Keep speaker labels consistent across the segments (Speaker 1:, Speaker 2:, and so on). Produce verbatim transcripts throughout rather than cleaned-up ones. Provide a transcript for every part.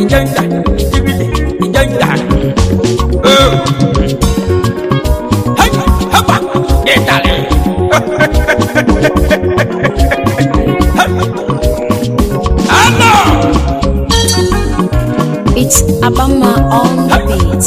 Speaker 1: Ijanga, Ibili, Ijanga. Oh. Hey, hapa, Italy. Hello.
Speaker 2: It's Abama on the beat.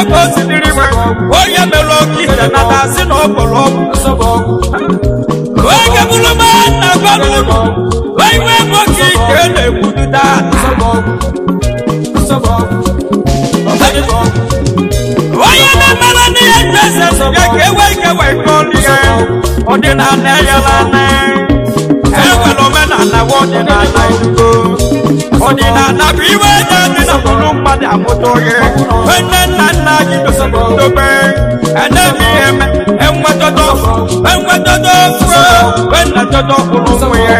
Speaker 1: ka o sidiri iwe onye mere oke ite na na-asị na ọ kpọrọ ọgwụ oge bụrụ ma na gwara ụlọ iwe bụ oke ike na-ekwuduta onye na-emere n'ihe ntese ya ka ewe ike wee kọọ ihe ọdịnala eyela ane enwere omenala wa ọdịnala igbo ọdịnala bụ iwe eji adị na bụrụ mmadụ amụta ohe nne nna nna anyị dosara dobe enemi ihe eme enwetodo enwetodo fue enwetodo kwụrụ ụmụ ya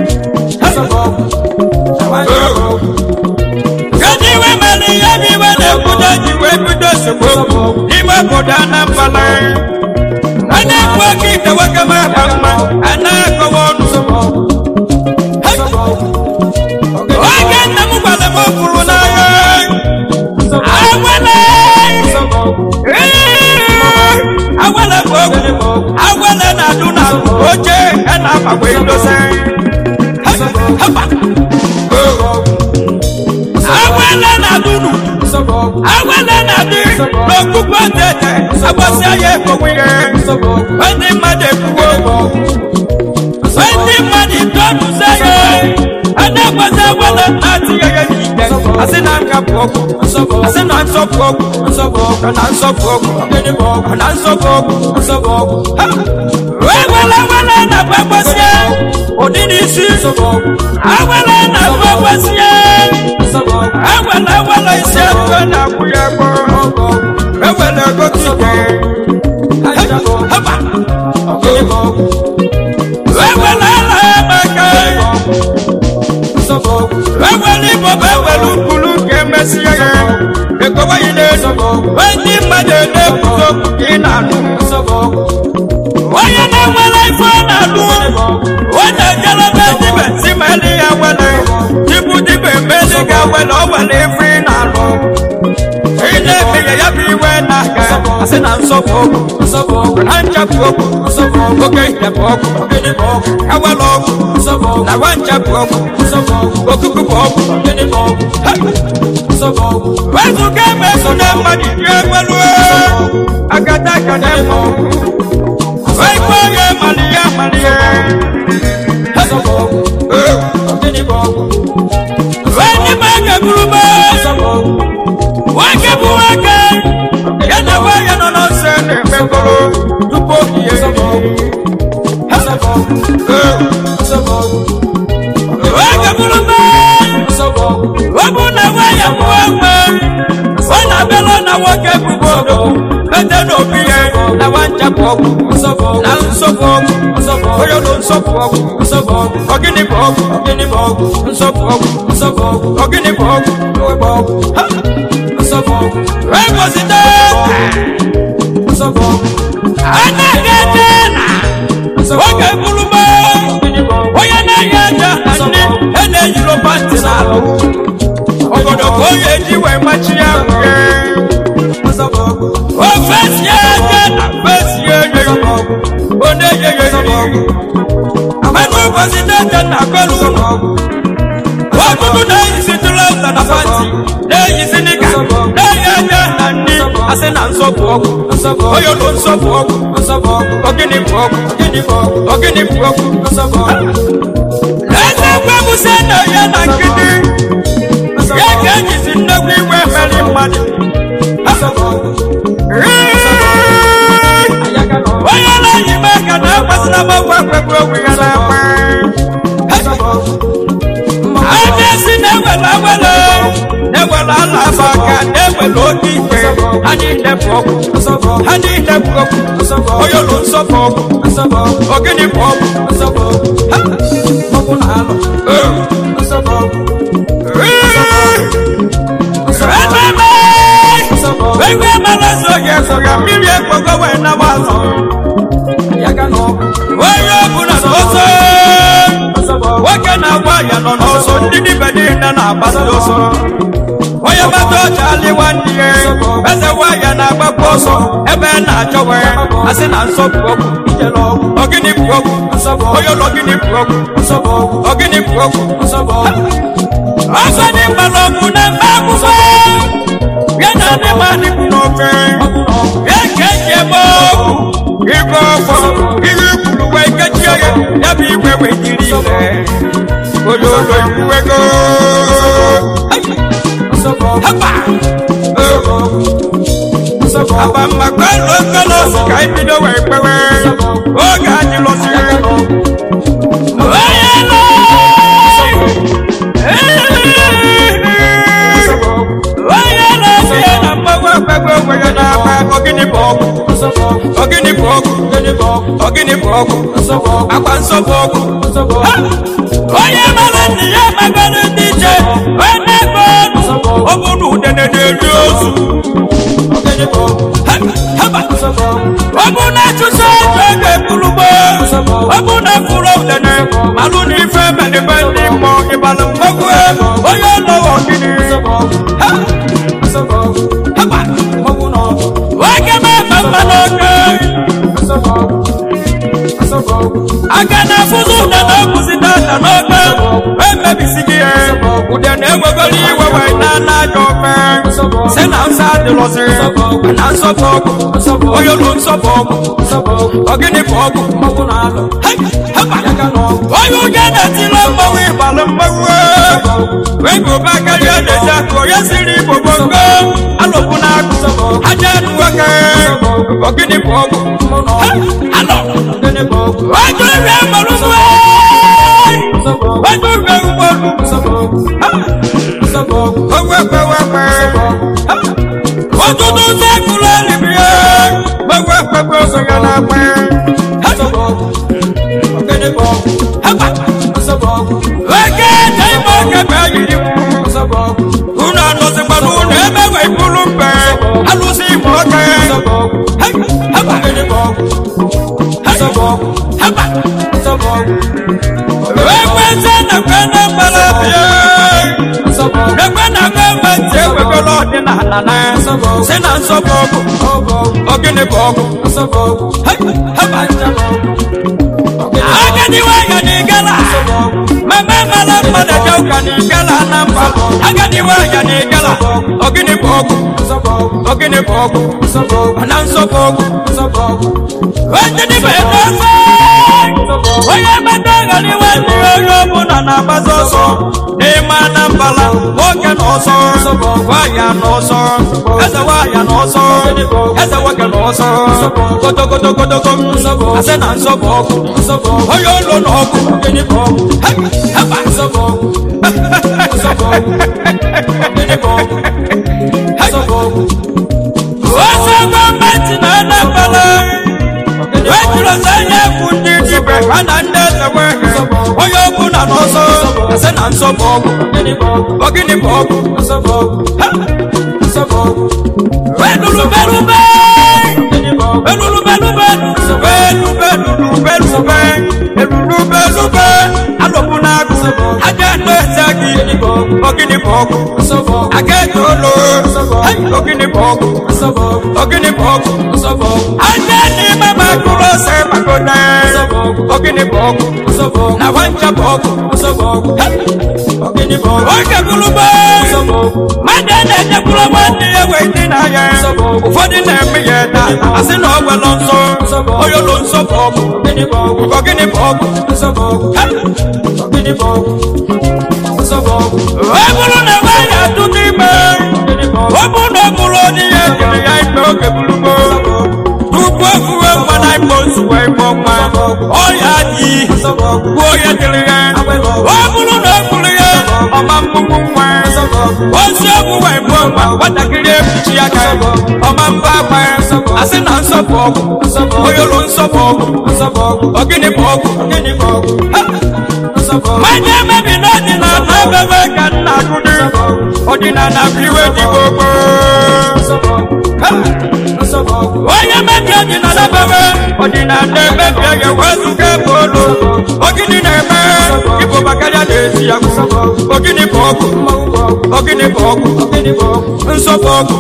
Speaker 1: kedu iwe mere ihe bụ iwe na-ekwudo ji wee bido esemokwu n'ime obodo Anambra a na-ekwu oke ite nwoke ma aba mma a na-akọwa ọnụ oge nna m gwara m okwuru n'agha agwala agwala bụ ogwu agwala na-adụ na oche a na-abagwa idosa agwala na-adụ nu agwala na-adị n'okpukpe tete agbasịa ya ekogwe ihe ndị mmadụ ekwuo ndị mmadụ itooluze ya a na-agbazi agwala na-atịghị ya n'ite asị na nka bụ ọgwụ asị na nsọpụ ọgwụ na nsọpụ ọgwụ na nsọpụ ọgwụ agwala agwala na-agba agbasịa ụdị n'isi agwala na-agba agbasịa agwala agwala isi ego na-akwụ ya gbọ ewere ego kike ewere ala ya maka ewere igbo bụ ewere ukpuru ka emesie ya ekoweghị n'elu ndị mmadụ na-ekwuzi okwu ka ị na-anụ onye na-enwere ife ọ na-anụ onye ejelebe dibe si meli ya wele ibu dibe meli ga wele o wele ife ị na-anụ ị na-emenye ya bụ iwe n'aka asị na nsọpụ ọgwụ na nchapụ ọgwụ oke ihe bụ ọgwụ ewele ọgwụ na nwa nchapụ ọgwụ okuku bụ ọgwụ wezuga emeso na mmadụ ji ewelu agada agada emo wekwe onye malihe malihe weni mege burube wake bụ wake ya na waya nọ n'ose na-emekọrọ tupu oge wake burube wabụ na waya bụ ewe ọ na-abịala na nwoke bụbu odogwu ete n'obi ya na nwanchapụ ọgwụ na nsọpụ ọgwụ onye nọ nsọpụ ọgwụ ọgịnị bụ ọgwụ nsọpụ ọgwụ ọgịnị bụ ọgwụ wegozite anaghị eje na oge bụrụma onye na-enye aja na ndị e na-eyiro pantị n'alụ obodo ka onye eji wee machi ya ofesi aja na fesi enye onye yeye mana ụbọchị na-eje na akọlụ ọtụtụ na-eyisi tụlọta na pantị na-eyisi nika na-eyi aja na ndị asị na nsọpụ ọgwụ onye ụlọ nsọpụ ọgwụ ogini bụ ọgwụ ogini bụ ọgwụ eze gwebụse na ya na nkịtị ya ka ejizi nnekwu iwe mere mmadụ onye na-eyi maka na agbasịna gbagwa akwekwe onwe ya na-akpa aja si na-ewere awere na-ewere ala afọ aka na-ewere oke ikpe ha niile bụ ọgwụ ha niile bụ ọgwụ onye ụlọ nsọpụ ọgwụ ogini bụ ọgwụ ọgwụ na alụ egbe mara soghị esoghị mmiri ekpogo wee na gbazọ onye ọbụla n'ọsọ nwoke na-agwa ya nọ n'ọsọ ndị dibe niile na-agbasa ọsọ onye gbata ọcha alịwa ndị ya eze nwaanyị na-agbapụ ọsọ ebe na-achọ wee asị na nsọpụ ọgwụ ogini bụ ọgwụ onye ụlọ ogini bụ ọgwụ ogini bụ ọgwụ ọsọ dị mkpara ọgwụ na mba akwụkwọ ya na ndị mmadụ bụ n'ofe ekeje m ọgwụ ibe ọfọ ihe kwuru wee kechie ya ya bụ igwe wejiri ile oyoyo ikwuwego aba mmakwa n'okolosi ka ibido wee kpewe oge adịlọsiri Ogini bogu, ogini bogu, ogini bogu, akwa nsobogu. Oye malani ya magani dije, wene bogu, obunu dene dene osu. Ogini bogu, haba, obuna chuse jenge kulubo, obuna furo dene, maluni feme ni bendi mo ibalam mogwe, oye lo ogini. Haba, Agana fuzu na no kusita na no we bisigi e udene gwagoli wewe na na jope se na nsa de lo se na nso bogo oyo lo nso bogo ogini bogo mogu na lo haba oyo gana ti lo mo we balo mo we go back again de ja ko yesiri bogongo alobu na aja nuwake ogini bogo alo ogini bogo ajo re maluwe ajo re maluwe owe owe owe otutu se kula libye owe owe so yana pe ogini bogo haba weke taimo ke bayiri una no se panu ne me we kulumbe alusi moke haba ogini bogo haba haba wewe sana kwenda balabia na kwenda kwenda we golo de na na na sena so bogo ogini bogo haba agani wa ya ni gala mama mala mala jauka ni gala namba agani wa ya ni gala ogini bogo ogini bogo ananso bogo wende ni bedo so oye madaga ni wende yo buna na bazoso e mana bala oke no so wa ya no so asa wa ya no so asa wa ya no so godo godo godo godo asa na so bogo oyo lo no ko ogini bogo haba so bogo so bogo ogini bogo so bogo wasa gọọmenti na na bala wetiro sanye fundi dibe anande sewe oyo kuna noso ase na nso bogo ogini bogo welulu belube welulu belube welube lube lube welulu belube alopuna aja no sagi ogini bogo agetolo ogini bogo ogini bogo aja ni mama kulo se magona ogini bogo na wanja bogo ogini bogo oke kuluba madana je kuluba ni ewe ni na ya ufodi na mi ye da asi no we lonso oyo lonso bogo ogini bogo ogini bogo ogini bogo Wabulu na waya tutime Wabulu mulo ni ye kiri ya ito kebulubo Tukwa kuwe mwana ipo suwa ipo mwa Oya di Oya kiri ya Wabulu na kuli ya Oma mbumu mwa Wasi kuwe ipo mwa Watakiri ya pichi ya kai Oma mba mwa Asina nso bogu Oyolo nso bogu Ogini bogu Manye mebi nani na nabebe kana kudi Odina na biwe di bogo Oye mebi odina nabebe Odina nebebe ye wazuke bolo Ogini nebe Ipo bakaya desi yaku Ogini bogo Ogini bogo Nso bogo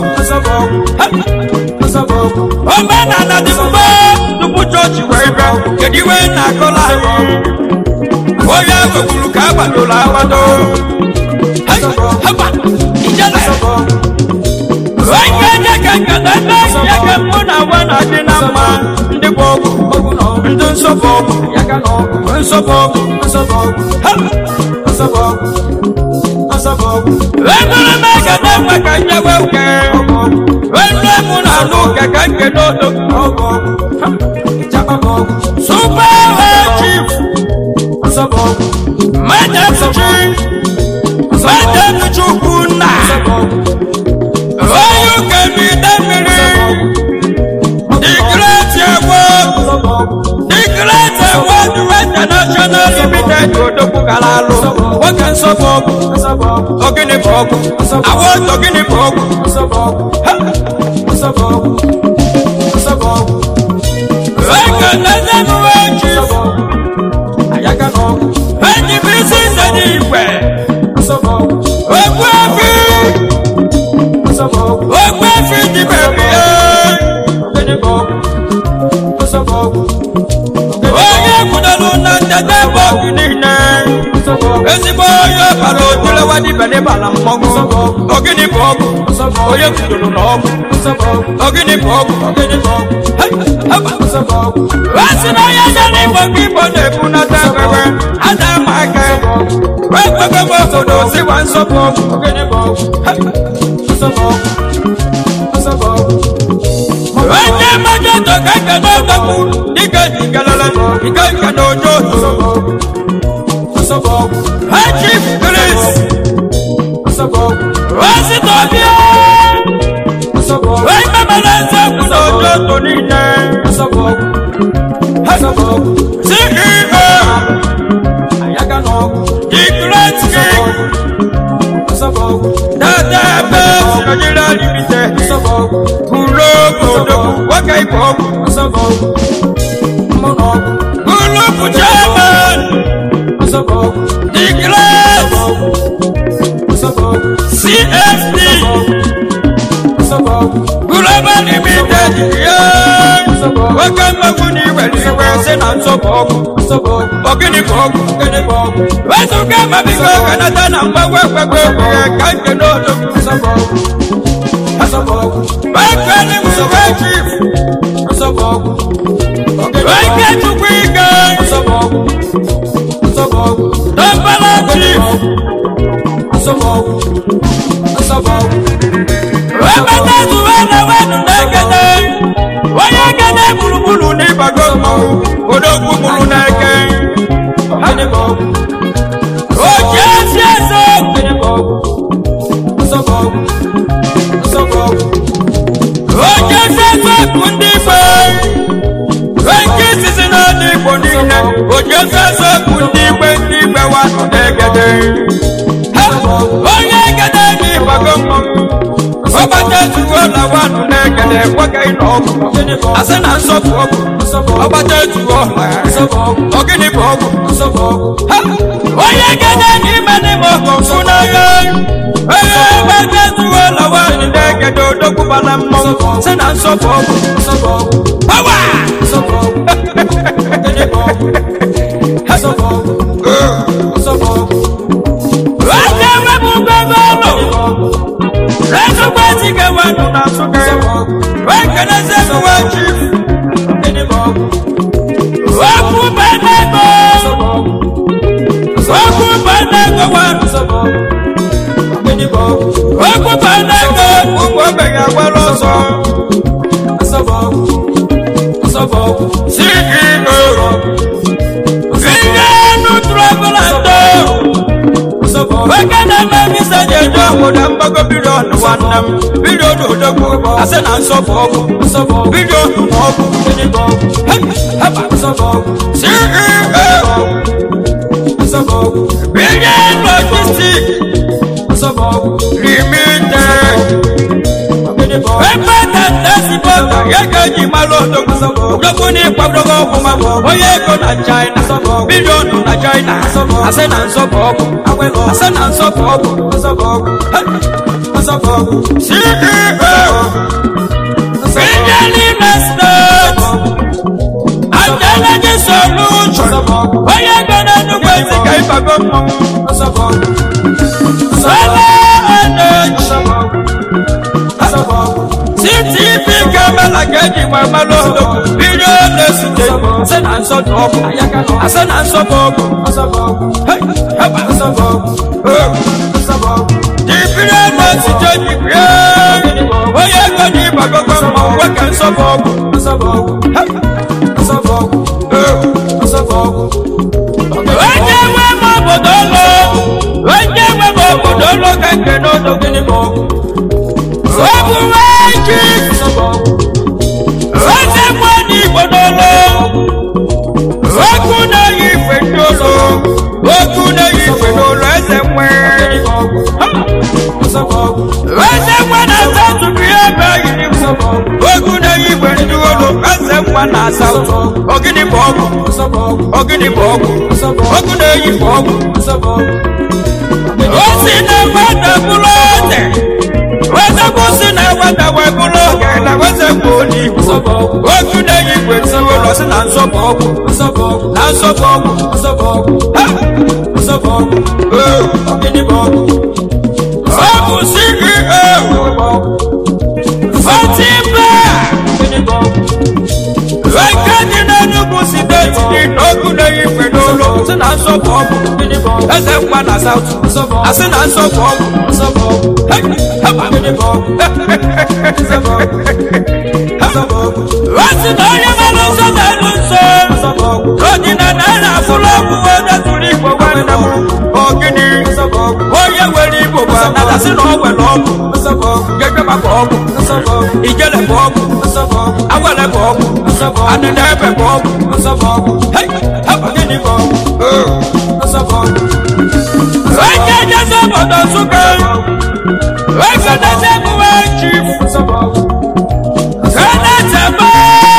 Speaker 1: Omena na dimbe Tupu chochi webe Kediwe na kola Oya wekulu kaba dola wado Haba Ijala Wenge kaka dada yaka muna wana dinama ndibogu ndo sobogu yaka no sobogu sobogu ha sobogu sobogu wengule mega dama kanya weuke wengule muna luka kake dodo sobogu super chief sobogu madam chief madam chukuna oh, you can be the mirror. The great award, the great award, the national limited to the Bukalalo. What can support? Ogini Bob, I want Ogini Bob. I can never watch you. I can know. And the business anywhere. Ogbe fiti baby ogene bob bob oye kudalu na dada bob nina ezi boyo palo tule wadi bene bala mogo ogene bob oye kudalu no ogene bob ogene bob haba bob wasi na ya jani bobi bode kuna tawewe ada maka we gogo bobo do si wan so bob ogene bob Sabog, sabog. Wende majoto kaka no tapu, ika ika lala, ika ika no joto. Sabog, sabog. Hachif Grace, sabog. Wasi tobia, sabog. Wende malanza kuno joto nina, sabog, sabog. Sikiha, ayaka no, ikratski. Sabog, dada be. Nigeria limited, sabog, kulo kulo, wakai bob, sabog, mono, kulo kujaman, sabog, declare, sabog, C S D, sabog, global limited, yeah, sabog, wakai maguni weli wese na sabog, sabog, ogini bob, ogini bob, wesu kama bigo kanata na mbawe kwe kwe kanke nodo, sabog. Sabog, bakani musawaji, sabog, wake to quiga, sabog, sabog, dabala chief, sabog, sabog, wabana zuwana wanu negede, wayagede bulu bulu ni bagomo, odogu bulu nege, hanibog, ojes yeso, hanibog, sabog. Oje sasa kundi boy, oje sisi na ni bonina, oje sasa kundi bendi bewa negede. Oye gede ni bagomo, obata tuwo la wanu negede waka ino. Asena sofu obu, obata tuwo la, ogini bobu. Oye gede ni mani moko funaye. Oye obata tuwo la wanu negede odoku balamo. Sena sofu obu, power. Waje webu gogono, rezo kwezi ke wanu na suke. Wekene zebu wachif, waku benego, waku benego wanu. Waku benego, ungo bega waloso. C E O, Vinga nu travelando. Wakana mami saje jomo dambago bidon wanam bidon odogo asena sofogo bidon ogo haba sofogo C E O Bidon logistic limited Wepata nasibota yaka jimaloto Udoguni kwa mdogo kumamo Oyeko na China Bidon na China Asena sofogo Asena sofogo C E O Bidon Investment Antenna solution Oyeko na nukwezi kaipagomo Solar energy la keji mamalo video lesute ase na nso dogo ase na nso bogo hey haba nso bogo nso bogo di video lesute di video oye ko di bago ko mo wa kan nso bogo nso bogo hey nso bogo nso bogo oye we mo bodolo oye we mo bodolo kan ke no do gini bogo obu waji nso bogo Ose mwani bodolo Oku na yife dolo Oku na yife dolo Ese mwani Ese mwana sautu Kiyaba yini Oku na yife dolo Ese mwana sautu Ogini bogu Ogini bogu Oku na yife bogu Osi na wata bulote Wasa kusi na wata wabulote Na wasa kuni Oku na yife dolo Si na nsobogu Na nsobogu Nsobogu Ogini bogu Oku sigi Fatimba Wekati na nuku sideti Oku na yife dolo Si na nsobogu Ese mwa na sautu Asi na nsobogu Wasi na yamalo sa nanunso Rodi na nana fulogu Oda tulipo wana Ogini Oye weli boba Nada sino owe logu Gege mabogu Ijele bogu Awele bogu Anenebe bogu Hey, hapa gini bogu Weke jese bodo suke Weke jese kuwe chief Kene tebe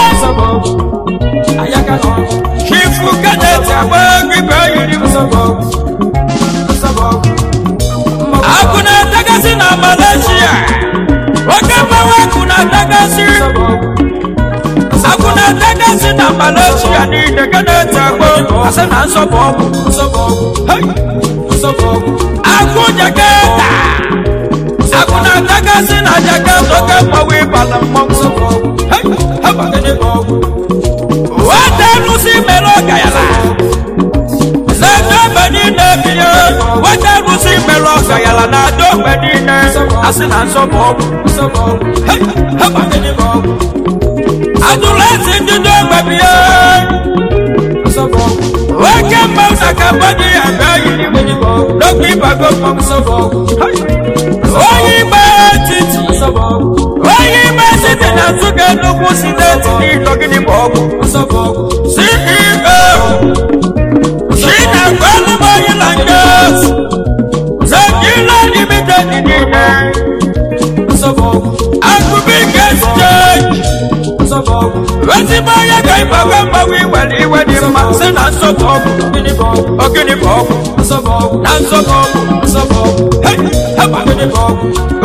Speaker 1: Chifu kene tebe Gibe yiri Akuna tagasi na Malaysia Wakama wakuna tagasi Akuna tagasi na Malaysia Ni dekene tebe Ase na nsobogu Hey Aku Jakarta Akuna tagasi na Jakarta Oke mawi bala mmongo Hey, haba gini bogu Wate nusi melo gayala Zendo bedine biye Wate nusi melo gayala Na do bedine Asina nso bogu Hey, haba gini bogu Adulesi dido bebiye Wake mouta kabadi Abayi ni mweni bogu Loki bago mmongo Oyi ba titi Oyi ba siti na suke nuku sideti Ni logini bogu C E O Shina kweli moyi langas Zekila limited nine Akubike stage Wezi moya kaipa wemba wiweli wedi ma Sina nsobogu Ogini bogu Na nsobogu Hey, hapa gini bogu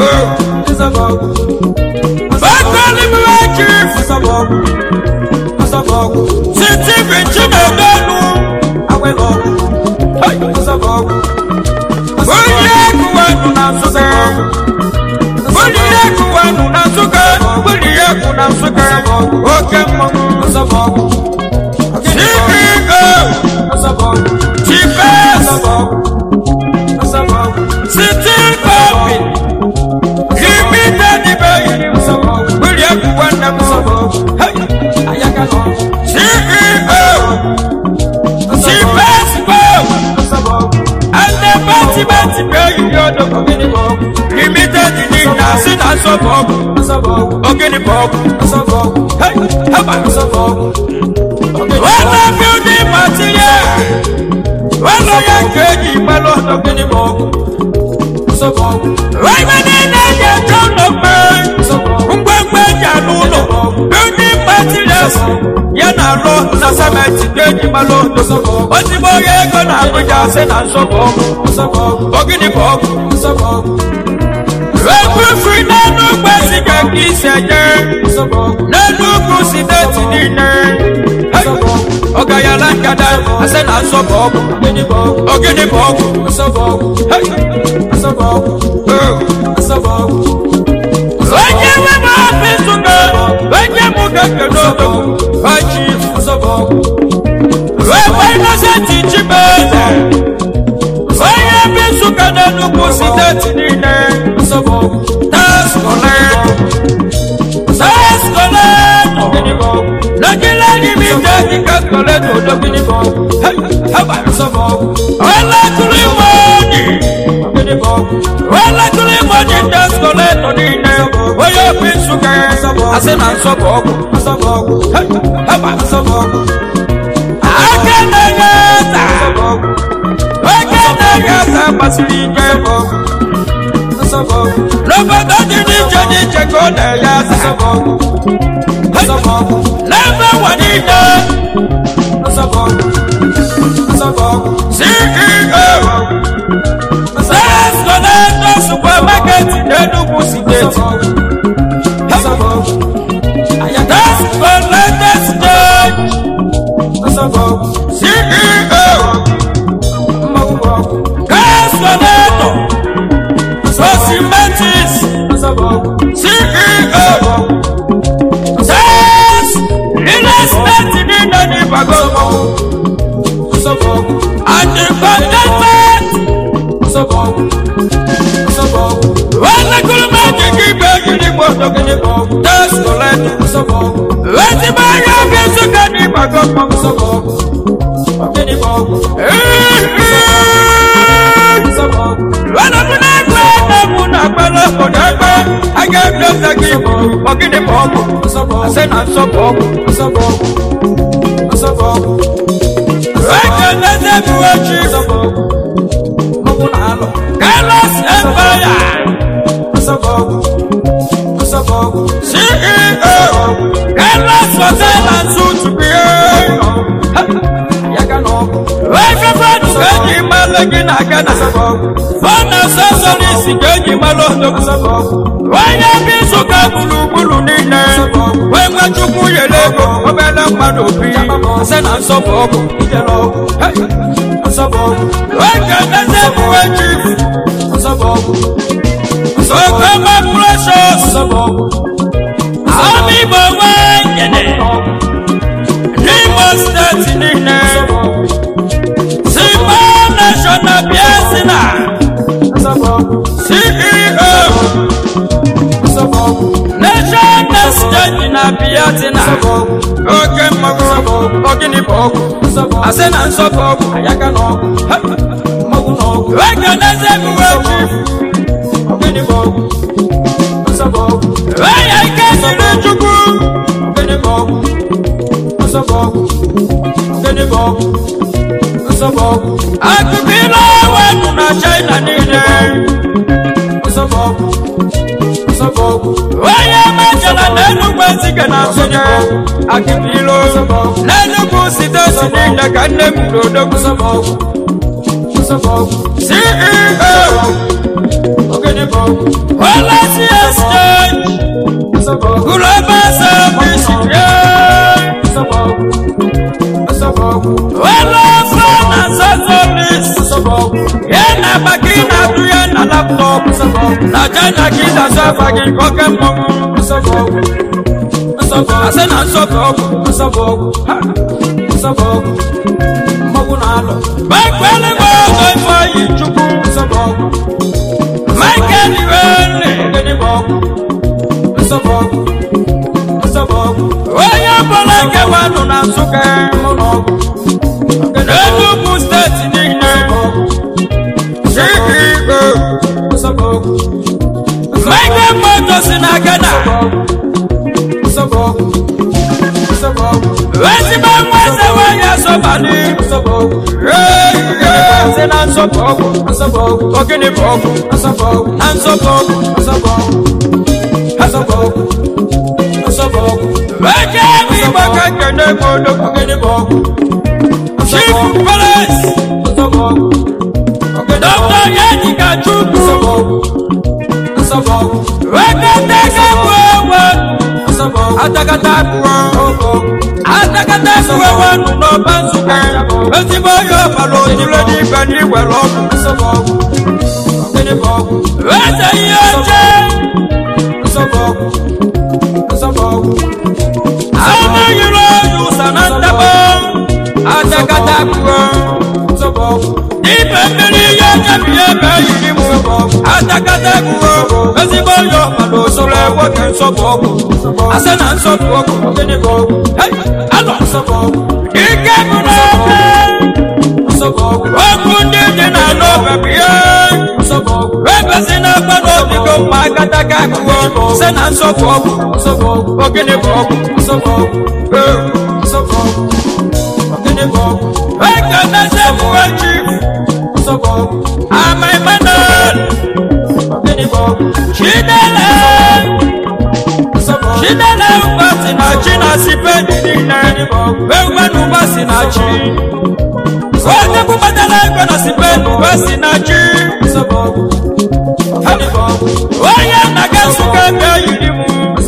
Speaker 1: Bakali mwaki Siti vinchine denu Hey, Wuli kuwenu na suke Wuli kuwenu na suke Wuli kuna suke Oke mwangu C E O Chipes City Coffee Limited Ibeyi Wuli kuwenu Hey, C E O Chipes And the party party Ibeyi Yodo Limited Nina Sina Sobogu Ogini bogu Hey, haba Wala building material Wala ya keji Malo ogini bogu Wala nene ya kono me Mgbengbe ya nuno Building materials Yana lo na cement Keji malo Oti boye kona Abuja Sena Sobogu Ogini bogu Webu frida nukwe sike kiseje Nenuku sideti nine Ogaya lankada Asena sobogu Ogini bogu Hey Wenye wema pisuke Wenye keke n'odo Haji Wewe inosenti chibeze Onye bisuka n'Enugu siteti niile Tas Koleto Tas Koleto Nagile n'imike dika Koleto Doginibo Haba Wala tulimoni Wala tulimoni Tas Koleto niile Onye bisuka Asena nsobogu Haba Akenegata Akenegata Pasirike Lobodo Diniche Niche Kone Yasa Lebe Wanide C E O Tas Koleto Supermarket Enugu State Tas Koleto State C E O Tas Koleto Sosimentis C E O Tas Investment in the Bagomo and the Content Wala Kulumaki Kibaki Nimoto Tas Koleto Wati Maya Bisuka ni Bagomo Wala Munagwa Namuna Bala Kodagba I gave no Sakibo Ogini Bobo I said I'm so Bobo Recognize everyone Chief Carlos Empire C E O Carlos Hotel and Suit Wekafadu Keji Malagi Nagana Fana Sasoli Sikeji Malondo Waya Bisuka Bulu Bulu Nine Wenga Chuku Yelego Obela Madobi Sena Sobogo Weka Nazebu Chief Sokama Precious Ami Bawangene Nimo State Nine National Piazina C E O National State na Piazina Oke Mago Ogini Bogo Asena Nsobogo Ayaka Nogo Weka Nazebu Chief Ogini Bogo Waya Ikesi Luchuku Ogini Bogo Ogini Bogo Akubila wenu na China nile Waya majala nenu kwezike na sonye Akubilo Nenu kusitesi nile kane mdodo C E O Wala C S J Global Service Wala Fana Sasolis Yena Bakina Tuyana Laptop Na China Kida Safagi Kokembo Asena Sobogo Mogunalo Bakwele Mogo Foyi Chuku Michael Iwene Oya Bolenge Wanu Nansuke Enugu State Nine C E O Michael Motors in Agana Wesiba Mwese Wanya Sobali Hey, hey, Sena Sobogo Ogini Bogo Nansobogo Weke Wibaka Kene Bodo Ogini Bogo Chief Police Doctor Yedika Chuku Weke Teke Mwewe Atakata Mwewe Atakata Mwewe Nuno Bansuke Wesibo Yopalo Jileni Beni Weloku Wese Yoche ibe mmiri ya nyebi ebe yiri m atakata egwuo ezigbo onye ọbara osoro nwoke nsọpụ ọgwụ asị na nsọpụ ọgwụ gịnị bụ ọgwụ alọ nsọpụ ọgwụ ike bụ n'ofe okwu ndị dị na n'ofe bụ ihe ebezi na-agba n'obigo mma agataka egwuo sị na nsọpụ ọgwụ ogịnị bụ ọgwụ ogịnị bụ ọgwụ ekeneze bụ echi ama Emmanuel Chidele Chidele ubasi na chi na sipedi nina wewe ubasi na chi wote kubatala iko na sipedi ubasi na chi waya na kasuka bia yirimu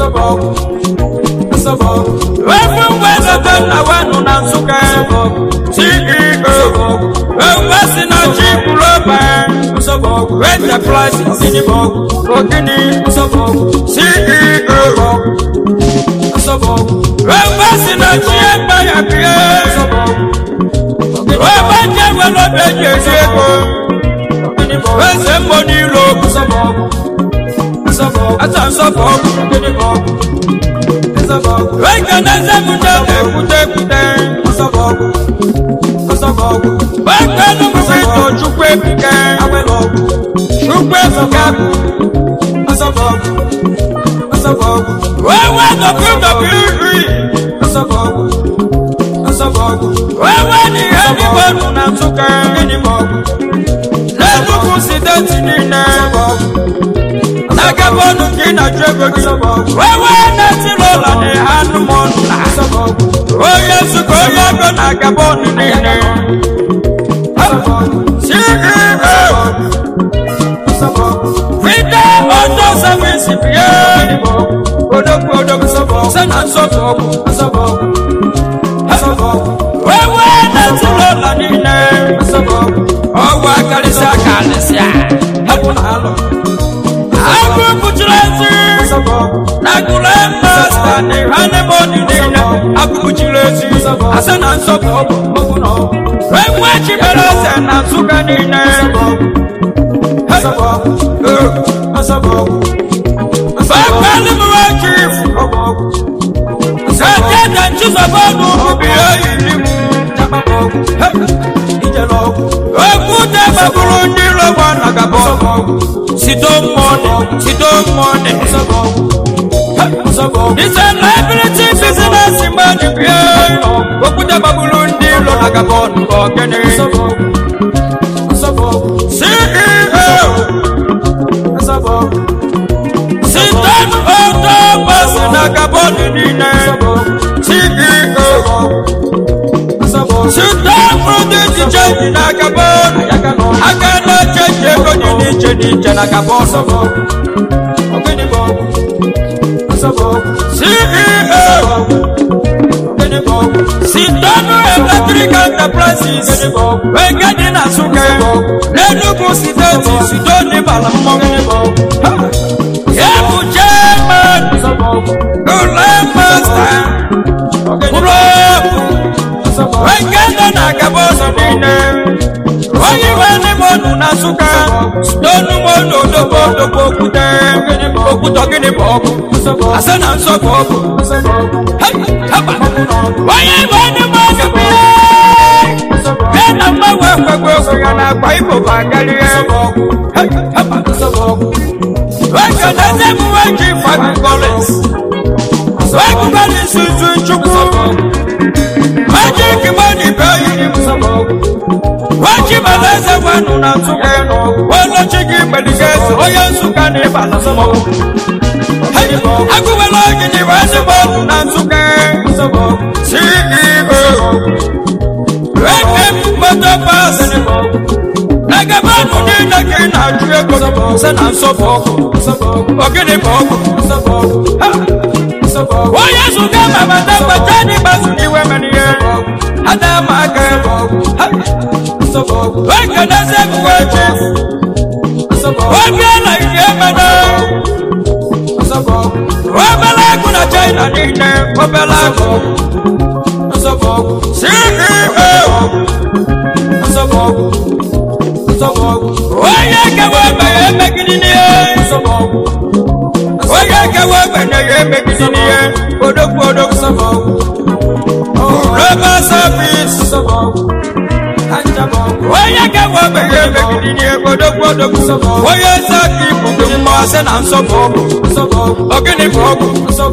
Speaker 1: wewe wewe na wanu na nsuka C E O ubasi na chi kuloba enterprise sinibog ogini C E O ubasi na chi emba ya pie weba jewe lobe jesiego wese mboni lo ata nsofog weka neze mute ekute ekute weka numufito chukwe pike chukwe pike wewe dokuto piri wewe ni hedi bonu na msuke lenuku sideti nine nage bonu kina chwego wewe neti lola ni hanu mona oye suko yego nage bonu nine C E O Vida Auto Service Pie Odoku Odoku Sena Sofoku wewe neti lola nine owa kalisa kalisia hapuna halo aku kuchilezi nakule master ni hanemoni nine aku kuchilezi asena sofoku mokuno wewe chibeleze na suka nine bakali mwachifu sajeda nchisobonu kubiyo ilimu okute babulu ndilo wana gabo sito mone sito mone it's a liability business imani pie okute babulu ndilo na gabo ngokene C E O Sitan Auto Bus na gabo nine C E O Sitan Produce Change na gabo Akana change ego nini change nini na gabo C E O Sitan Electric Enterprises Wegadi na suke Lenuku Sideti Sidoni Balammo Yebu Chairman Gule Master Kurobu Wegadi na gabo nine Oyi wani monu na suka Sidonu mono dobo dobo kute Okuto gini boku Asena nso boku Oyi wani mono biye Gana mawe kwekwe kuyana kwa ipo bagaliye Weka neze muweji fagi collins Weka bali suzu chuku Waji kimani bayi Waji maleze wanu na suke Wala chiki meligesi Oya suka ni bala sumo Akuwe logi ni wani wanu na suke C E O Weke mbato pasi Nage banu ni nage na juye kono Sena sofoko Ogini boko Oya suke mama Napa jani basu niwe meniye Hada mage Weke neze mweji Weke la iye mene Wabela kuna China nine Wabela C E O onye kewa ogbenye emegide n'ihe onye kewa ogbenye ya emegide n'ihe odogwu odogwu global service onye kewa ogbenye emegide n'ihe odogwu odogwu onye eze aka ibu gị mmasị na nsọpụ ọgwụ ogene bụ ọgwụ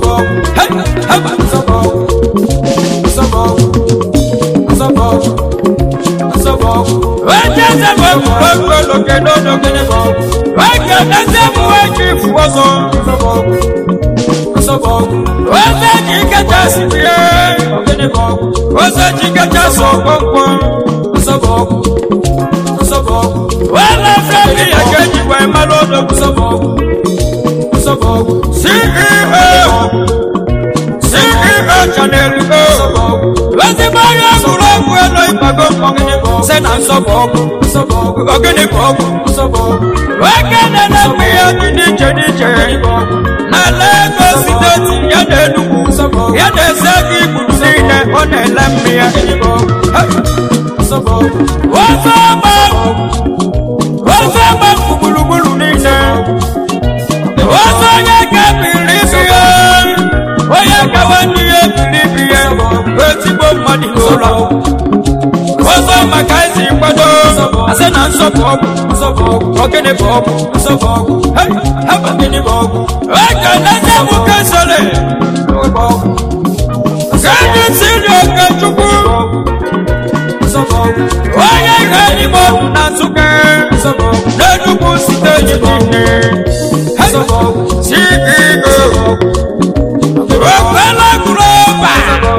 Speaker 1: Wake up, look at no gene bo. Wake up, that's the way you was on. What's that you get us here? Gene bo. What's that you get us on? Well, I'm ready again. You were my lord of see C E O Channel go. What's the matter? Send us a bob, so organic bob, so why can't I be a journey? Now let us see that Yadu, Yadu said he could say that on a lamia. What's up? What's up? What's on your capillary? Why are you going to Libya? What's your money? Ozo makazi kwado ase na nsọpụ ọgwụ ogene bụ ọgwụ hey haba gini bụ ọgwụ aka na-enye m kesole gani siri oke chukwu onye ihe n'ime na nsụke n'enugwu site n'ime C E O okwela global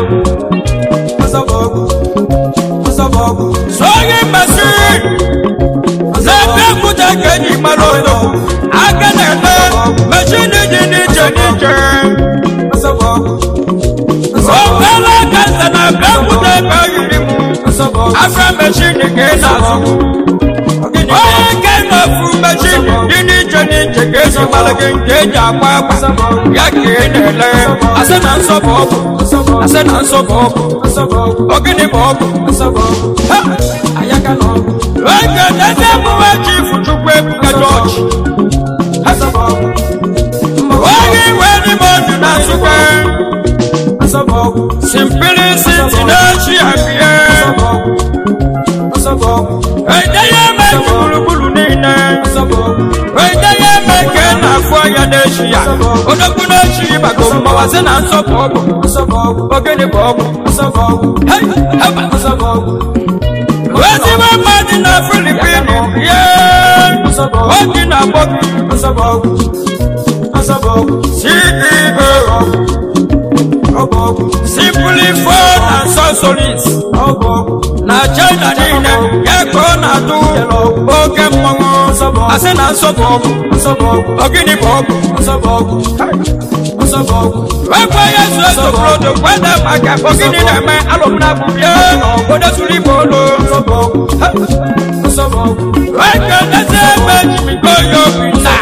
Speaker 1: Sogi machine, Zaka kuta keni malodo, Akanele, machine di nije nije. Okala kasana kakuta kayirimu, Afra machine kena zuku. Oye kena fu machine di nije nije kesa malakin keja papa. Yakinele, asena sobobo, asena sobobo, ogini bobo. Ha, ayaka no. Wake up, that's the way chief to wake up George. Asabo. Why when the morning that's okay? Asabo. Simplicity no she appear. Asabo. Hey, they are making bulu bulu nina. Asabo. Hey, they are making a fire nation. Onokuno chi bago mawase na asabo. Asabo. Ogene bobo. Asabo. Hey, asabo. Where's my man in the Philippines? Yeah, what in a book? C E O Simply phone and sorceries. Now, China, Yakona, do okay, Mongo. I said, I'm so bob, so bob, Ogini Bob, so bob. Why is this the road? Whether I can forget it, I may alone have yeah, what does really follow? Why can't I say, make me go your visa?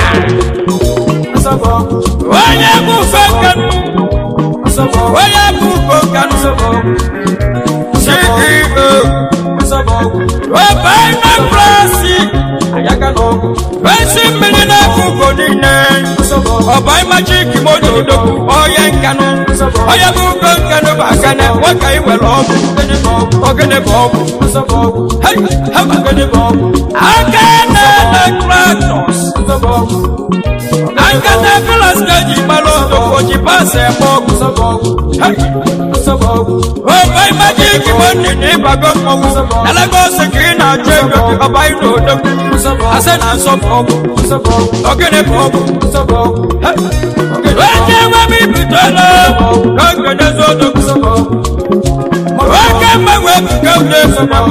Speaker 1: Why you move back? Why you move back? See you. Why buy my plastic? I can go. Why see me in a book? Buy my chicken, oh, yeah, can oh, yeah, book, can what I will offer. Ogene bob, hey, have a good bob. I can't let crackers. I can't have a study, my lord, or you pass a bob. Hey, oh, my magic, one in a go home. And I go second, I'll drink a bite of the I said, I'm so bob, Ogene bob, hey, when you want me to tell her, I'm going to do the Wake up my way to go there for now.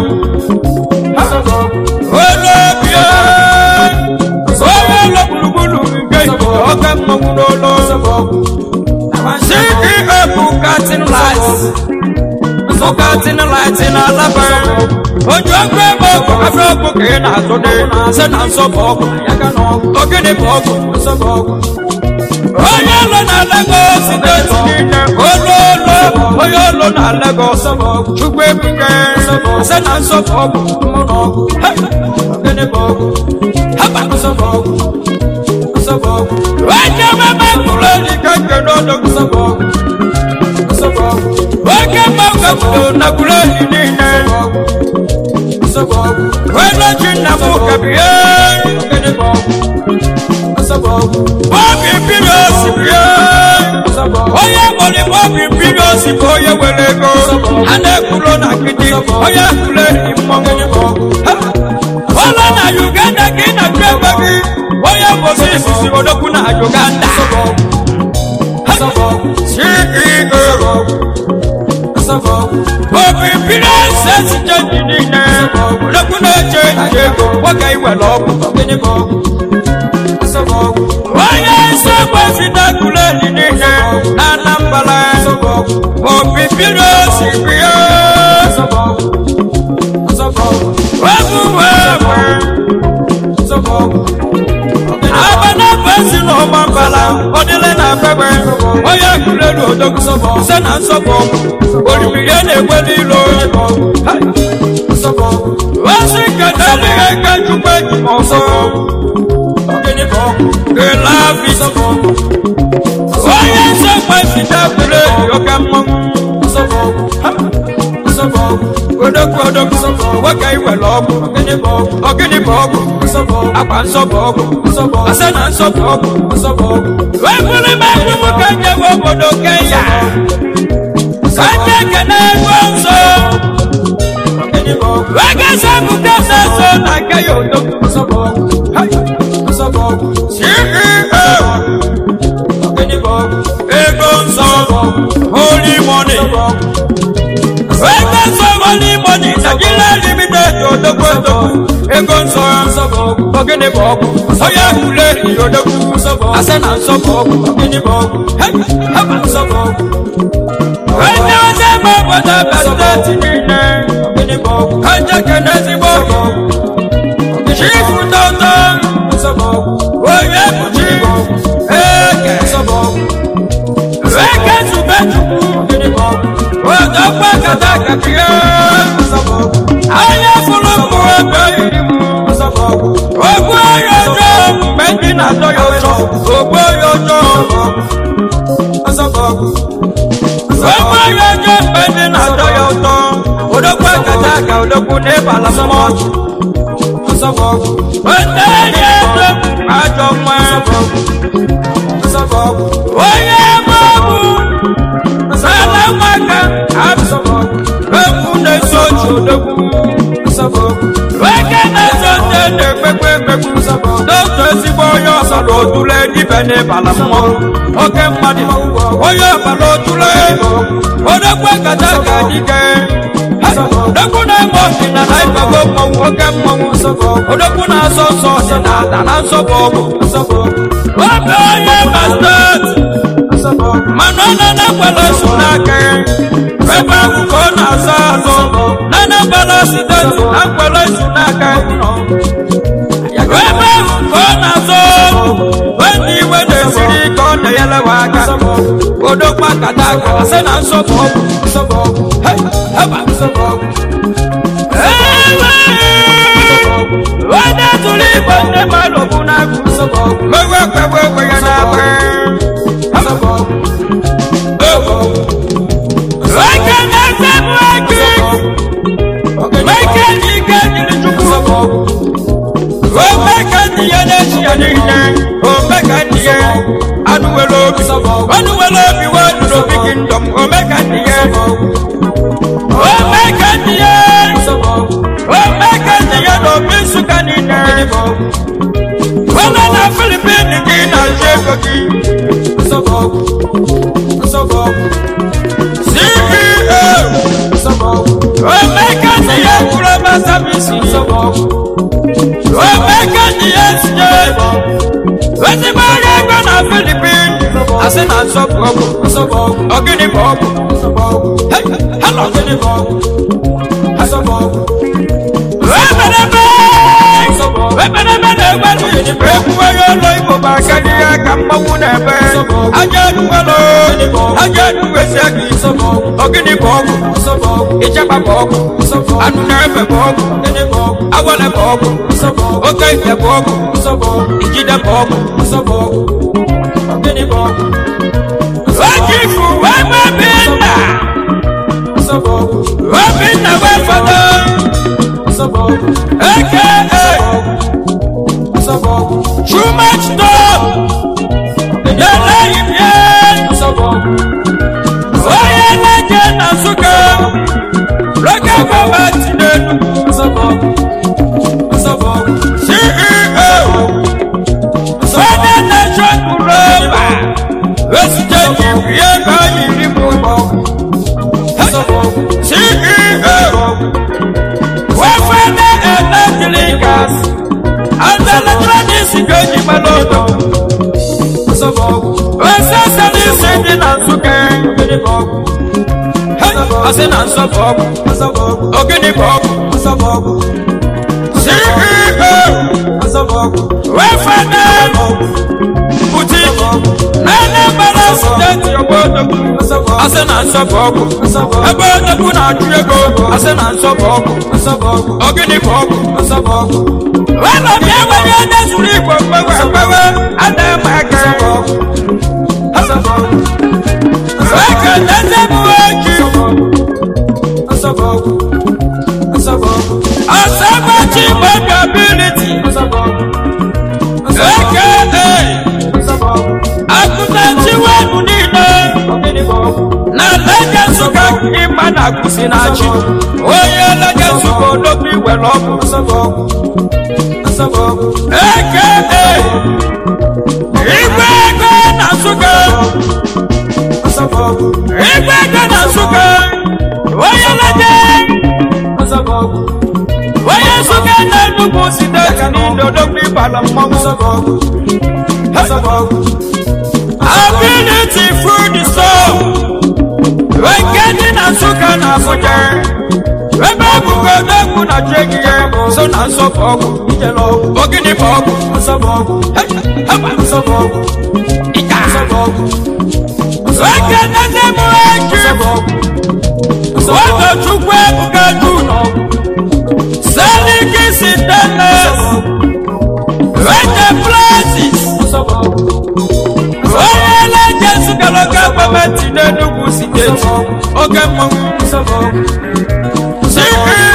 Speaker 1: Oh, love you. Oh, love you. Oh, come on, I see you up, cutting lights. So cutting the lights in our lover. Oh, you're great, I'm from Booking. I today, said I'm so bob. I can know. Okay, the bob, so bob. Oh, yeah, I go, sit down. Oh, no, no. Oyolo na Lagos, Chukwe Bike, Sena Sofogu, Genevogu, Habak Sofogu, Sofogu, Wakama Makulani Kakano Sofogu, Sofogu, Wakama Kapulo Nakulani Nina, Sofogu, Wajina Mukabia, Genevogu, Sofogu, Wabi Pilos, Oya Moli Wabi Pilos, Oya Welego, Anakulo Nakiti, Oya Kule, Imongo, Ola na Uganda, Kina Trebagi, Oya Moses, Odokuna, Uganda, C E O, Wabi Pilos, Jadina, Odokuna, Jago, Wakai Welo, Oya Sabasi Nakule, Anambala, Wabi Pilos, Abana Pasi no Mambala, Odele na Bebe, Oya Kuledo Dokusobo, Sena Sobo, Olympiane Wedilo, Wasi Katali Kajupe, Monso, Gelavi, Oya Sabasi Nakule, Yokamon, Odoku odoku sobo, wakai welobu, ogini bobu, ogini bobu, sobo, akwan sobo, sobo, asana sobo, sobo. Wekuli mekulu mukanye wobodo kenya, kanye kene gonzo, ogini bobu. Wekasa mukasa so nakayo odoku sobo, sobo. C E O, ogini bobu, egonzo, holy money. Weka money, money, Sagila limited, Odogo, Egonso, Ogini Bob, Soya Kule, Odogu, Asana Sobo, Ogini Bob, Hey, Haman Sobo. When you was a mob, what a bastard, Ogini Bob, Kanja Kanasi Bob, Chief Toto, Sobo, Oya Chief, Eke Sobo, Weka Subetu, Ogini Bob. Odo Pakata Kapia, Aya Fuluku Obayimu, Oboyojo, Medina Toyojo, Oboyojo, Oboyojo, Medina Toyojo, Odo Pakata Ka Odo Kune Balamot, Odeyedo, Ajoma, Oye Mabu, Salamaka, Absolute, Rakuna Socho, the Rakana Socha, the Pepe, Doctor Siboyo, Salo, to Lady Bene Palamo, Okay, Madi, Oya Palo to Lady, Oda Quakataka, Dakuna Mokin, and I go, Okay, Odakuna Soso, and Anso Bobo, What are you, Master? Manana na pala sunake, Reba kukona sazo, Nana pala sidetu na pala sunake, Reba kukona zo, Wendi wende siri kone yele waka, Odokwa kataka, Sena sobo, sobo, Hey, heba, sobo, Ewe, Wende tuli wende malo kunaku, sobo, Mewe kwe kwe kwe yanawe, Sobo, I can accept my king. Make it, you can get it to go. Oh, make it the energy and the oh, make it the end. And we'll love you. And we'll love you. One to the kingdom. Oh, make it the end. Oh, make it the end. Oh, make it the end of this. You can in there. Well, I'm not Philippine again. I'll shake a key. So, so, C E O, oh, make us the Yakurama Sabisi, oh, make us the S J, what's the matter going on Philippines? I said, I'm so broke, so broke, I'm getting broke, hey, hello, getting broke, I'm so broke, weapon of bags, weapon of bags, weapon of bags, weapon of bags, weapon of bags, ebe aja duwelo aja duwesegi ogini bogu ichapa bogu anu nefe bogu awale bogu oke ife bogu ijide bogu ogini bogu wajifu wema bina wabina wefada aka too much talk yala imye oye leje na suka loka baba tinenu C E O Fada Nation Kuroba Wesije kiye ka yiri mo C E O Wafada Electricals and electronics goji malodo Wesasa ni sindi na suka Asena sofogu ogini bogu C E O Wafada Puti Nana Bala Sudeti Obodo Asena sofogu Obodo Kuna Triego Asena sofogu ogini bogu Wala Biawa Yada Suri Kwa Kwa Adamaka Waka Nasa Buwaki Asabachi Ability Aka Akutanchi Wenu Nina Na Lega Suka Imana Kusinachi Oye Lega Suka Lopi Welopu Aka Igwego Nasuka Igwego Nasuka Oye Lega Oye Suka Nanubu Sideka Nindo Lopi Balamong Ability through the soul When getting Nasuka Nasuka Reba Buga Dagu na Jegiye So Nasofogu Ijelo Ogini Bogu Haba Ika Waka Nazemu Eki Waka Chukwe Buga Juno Saliki Sitanas Waka Plasis Wala Jesuka Loka Pamati Nenubu Siteti Oge Mungu C E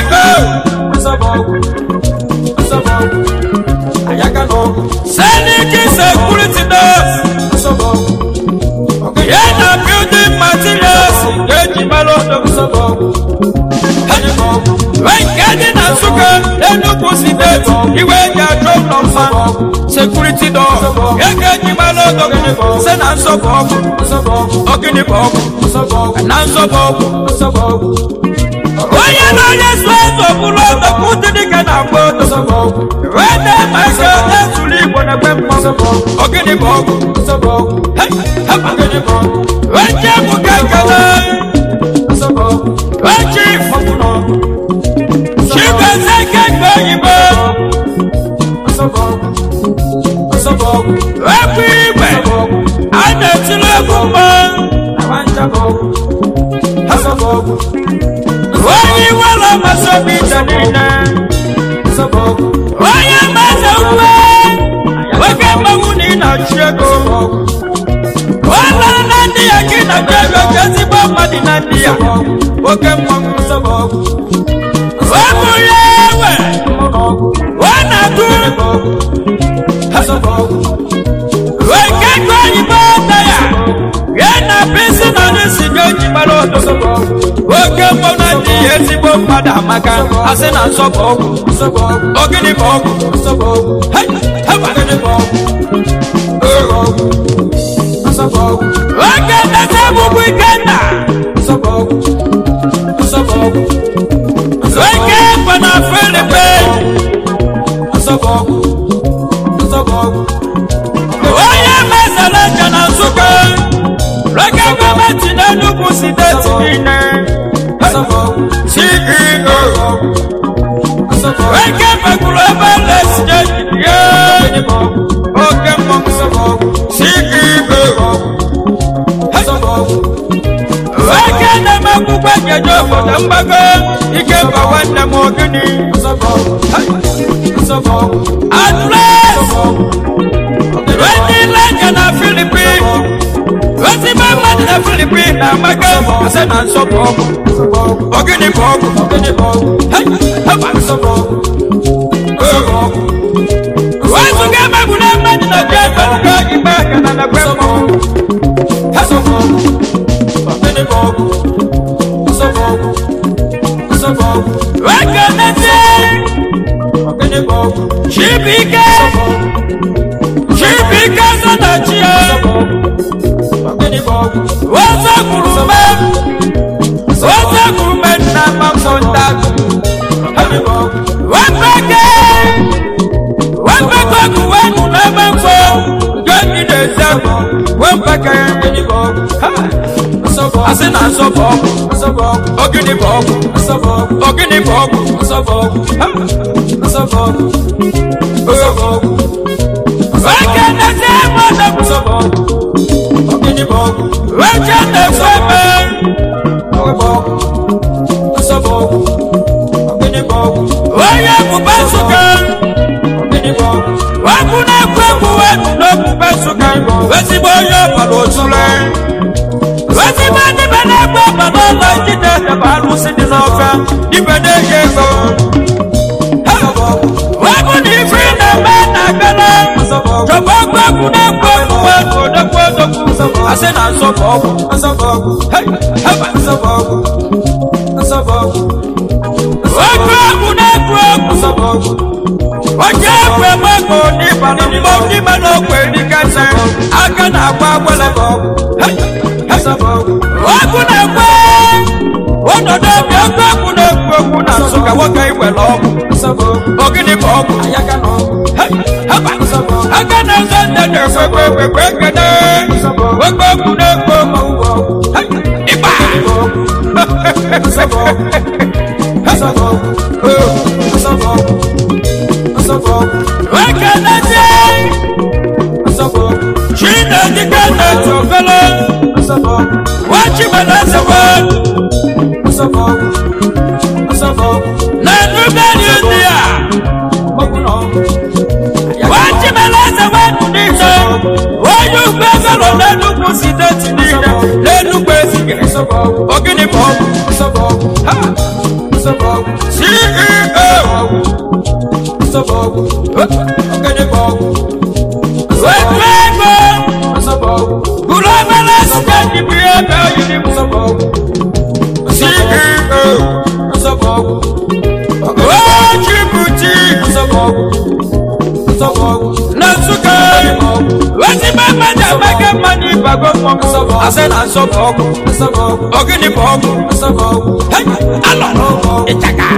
Speaker 1: O Saliki Security Doors Yana Building Materials Geji Malodo Wengedi Nasuka Enubu Siteti Iwe Jadro Nomsa Security Door Geji Malodo Sena Nsobogu Ogini Bogu Nansobogu Oye no yes wezo bulo the kutini kana bodo Wende maso esuli bona bemmo Ogini bogu Hey, hey, ogini bogu Wenje mukakala Wenje fokuno Shiba seke kwa yibo Wepiwe Ane chile kumba Awanja bogu Oye wala masobi janina Oye masobi Wake mawuni na chego Wala nandia kina chego Kasi bama di nandia Wake mawuni Wamu yewe Wana tu Wake kwa ibada ya Yena pisi na nisi joji malodo Oke mbona di ezi bo mada maka Asena sobogu Ogini bogu Hey, hey, ogini bogu Oke nese bubu ikenda Oke mbona Filipe Oye mesele jana suka Oke mbona Tinenubu Siteti nine C E O Wake up a global let's get yeah. Okay, C E O akwụkwọ nyeje obodo mgbago ike bawa nne m ogini adres wetin leje na Philippines wetin ma mmadụ na Philippines na amaga ase na nsọpụ ọgwụ ogini bụ ọgwụ wezuga emegbu na mmadụ na je ebeluga ikpe aka na na kwemọ Wekenete Chibike Chibike Zanachia Waza Kurume Waza Kurume Nama Sondaku Wapeke Wapeke Kuwenu Nama Fo Gani Dezaku Wapeke Ase na nsọpụ ogini bụ ọgwụ ogini bụ ọgwụ weke na-ete mmadụ weke na-efe eme onye bụba Nsụka wekwu na-ekwu ekwu wetu n'okwube Nsụka ezigbo onye ọbara otule wetin bá níbẹ̀ lẹ́gbẹ́ bàbá ọ̀la jíjẹ ìjọba arúsí ní lọ́fẹ́ níbẹ̀ ní èyí ẹ̀kọ́. wọ́n kún ní fún iná mẹ́ta gbẹ́lẹ́ jọ̀bọ́ gbẹ́kú náà gbẹ́kú wẹ́kú dẹ́kú dẹ́kú àṣẹ náà sọ̀bọ̀ ọ̀kú. wọ́n gbẹ́kú náà gbẹ́kú wọ́n jẹ́ ẹ̀kú ẹ̀mọ́kù ní ìbàdàn ní mọ́ ní mẹ́lẹ́ òkú èdè kẹsẹ̀ akẹ́ náà gbọ́ agbẹ́lẹ́ bọ̀ wakuna kwe wonodo bi akwa kuna kwe kuna Nsụka woke iwe logu ogini bogu haba aka na zande de kwe kwe kwe kwe kene wekwe kuna kwe iba weke na zi chine dike na chokele Watch him and answer one. Let me tell you there. Watch him and answer one. Why you better on that look to see that you need? Let you basic. Okay, the bomb. C E O. Okay, the bomb. Wait, wait, wait. Gulabelas can be a universal C E O. Oh, Chibuti, Natsuka, what's the man that make money back on I said, I'm so broke. Ogini Bogu, hey, alone, it's a guy.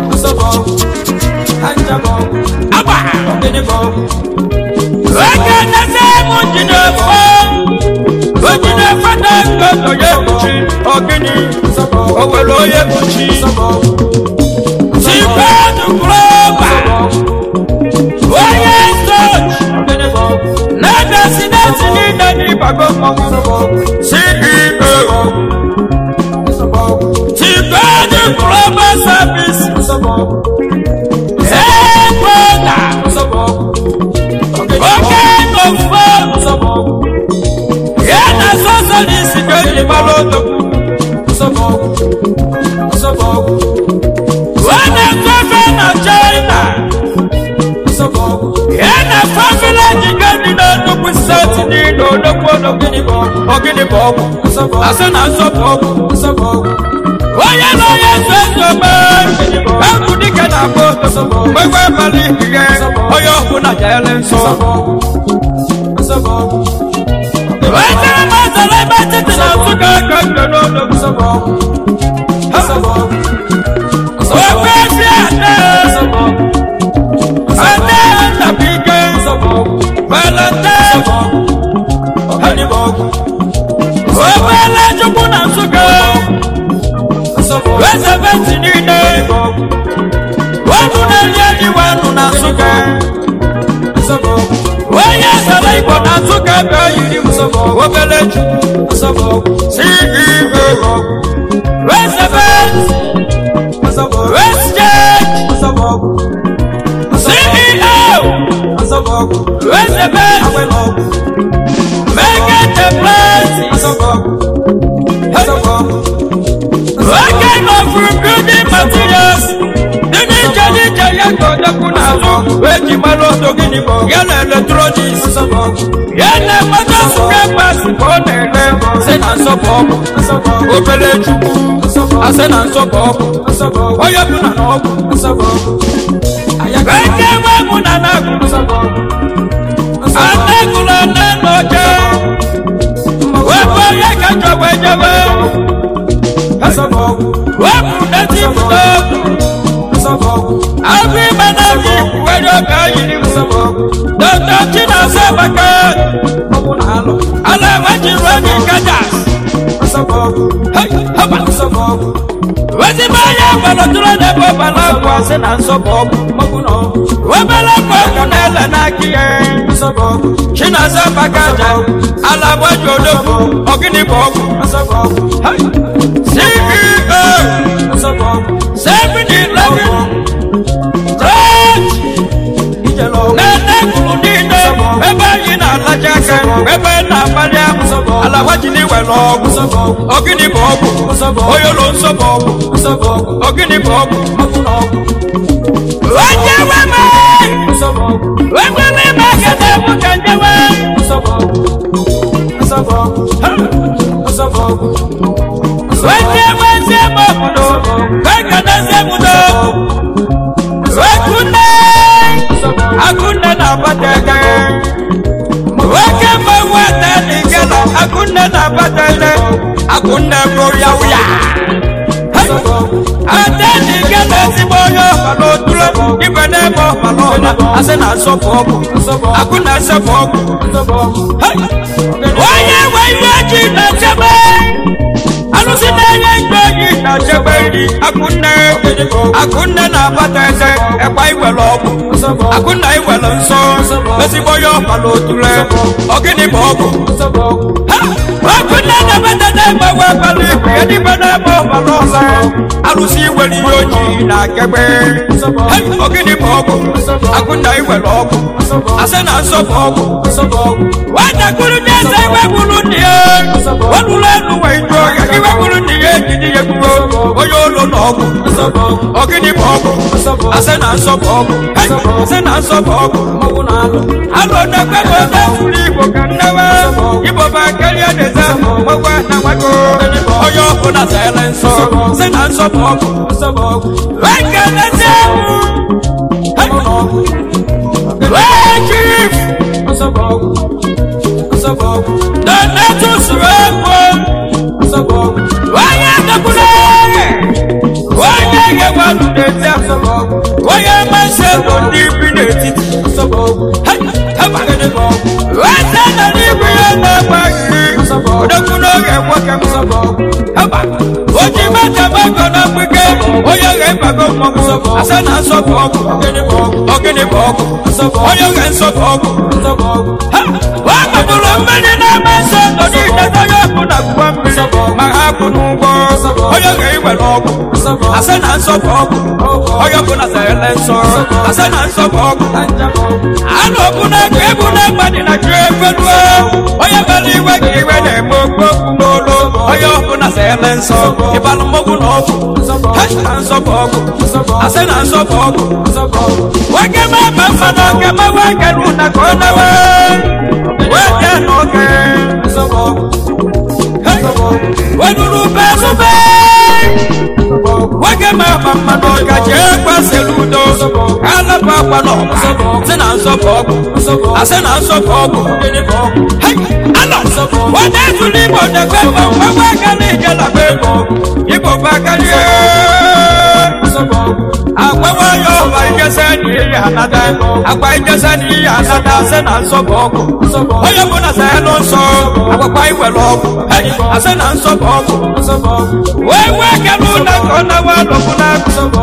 Speaker 1: Abba, Ogini Bogu. I can't say much in the phone. But you never know to Yebuchi, Ogini, Ogolo Yebuchi. See where the global. Why is such? Never see that in any Bago. See See where the global service. Hey, brother. Okay, no fun. Yeah, that's also this very maloto. When I come in China, yeah, the family you get in the book certainly no no one of any bomb or any bomb. As an answer bomb. Why am I saying so bad? How could you get a boat? Where were my league again? Oh, you're going to tell him so. Why am I celebrating the Nsụka country? No, no, so. Where were you at there? And then the big Valentine. Where were you put Nsụka? Where's the best in the day? What do they get you want to Nsụka? Why yes, I like what Nsụka you do so for village. See you Westgate C E O Elizabeth Megan the Place Working of building materials Dini jadi jaya kode kunazo Weji malo togini bo Yale electronics Yale mata scrapers Konele Sena sopopo Obele chuku Asena sopopo Oya kuna nobu Weke wemu nanagu Anegula nenoje Wepo yeke jowe jowe Wemu neti mudogu Agri manaji Wejo kayini Doctor China Sabaka Ala waji wani kajas Hey, haba Wezi baya balotula nebo balakwa Sena sopopo Wabala kwa kunele nakiye China Sabaka Ala waji odofu Ogini bogu C E O seven eleven Church Nene kuludine Beba yina lajake Beba na baliamu Ala wajini welogu Ogini bogu Oyolo nsobogu Ogini bogu Waje weme Weme mime kete mukanjewe Waje weze mokudo Wege neze mudo Wekune Akune na batete Weke mwete nigela Akune na batete Akune broya uya Ate nigela siboyo Balotule Ibene mo balona Asena sopoku Akune sopoku Waye waye jina jebe Alusine yenye na jebeli Akune Akune na batete Ekwa iwe lobu Akune iwe lonso Esiboyo balotule Ogini bogu Akune na batete Mwewe bali Yedi bene mo balose Alusi iwe liyoji na kebe Ogini bogu Akune iwe lobu Asena so bogu Wada kuru nese iwe kuru niye Wadule nuwe ijoya Iwe kuru niye Gidi ye kuro Oyolo nogu Ogini bogu Asena so bogu Asena so bogu Alo na kwebo na fuli Ibo kandawa Ibo bakari ya neza Mwawa na wako Oyo kuna selenso Asena so bogu Wenge nese Wake Dana to surrender Why am I Why am I Why am I so deep in it? Hey, how about it? Why am I living the What you better back on up again? Oh, you're a bag of monks. I said, I'm so poor. Okay, okay, oh, you're a so poor. What a full of money, my son, don't need that I put up one piece of my apple. Oh, you're a well. I said, I'm so poor. Oh, you're going to say, let's so. I said, I'm so poor. I know, good night, good night, but in a great well. Oh, you're very well, you're ready, oh, you're going to say, let's so. If I'm not I'm so poor. I said, I'm so poor. Why get my mama, get my work and run a corner away? Where can okay? So, when you pass away, why get my mama, get your saludo? I love Papa, no, then I'm so poor. I said, I'm so poor. Hey, I love so poor. What did you leave on the ground? Why can't they get a baby? You go back again. Akwawa yo baigese ni anada akwaigese ni anada se na nsoboko oyo bona se no so akwakwa iwe logo ase na nsoboko wewe kanu na kona wa lokuna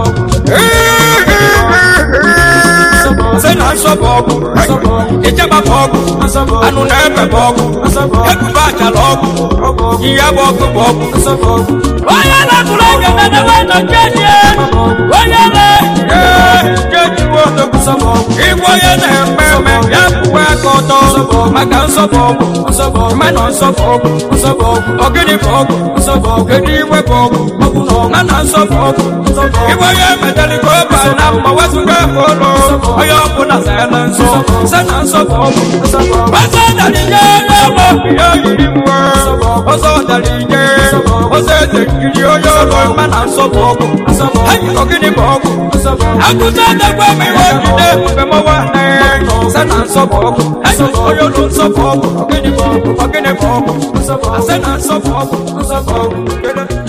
Speaker 1: se na nsoboko ejaba boko anu na ebe boko ekuba cha logo iya boko boko oyo na kula gana na wa no jenye oyele kejiwo odogwu igwe onye na-eme eme ya pụwa aka ọtọ maka nsọbụ ọgwụ mana nsọbụ ọgwụ ogini bụ ọgwụ kedu iwe bụ ọgwụ na na nsọbụ ọgwụ igwe onye medaliko ba na mma wezụga ụlọ onye ọbụla zara nsọ se na nsọbụ ọgwụ ọzọ darinye n'ọgbọ ya yiri mwe ọzọ darinye ọzọ eze kiri onye ọlọ mana nsọbụ ọgwụ ogini bụ ọgwụ akụta dagwa m iwe jide mgbe mọwa se na nsọbụ ọgwụ onye ọlụ nsọbụ ọgwụ ogini bụ ọgwụ se na nsọbụ ọgwụ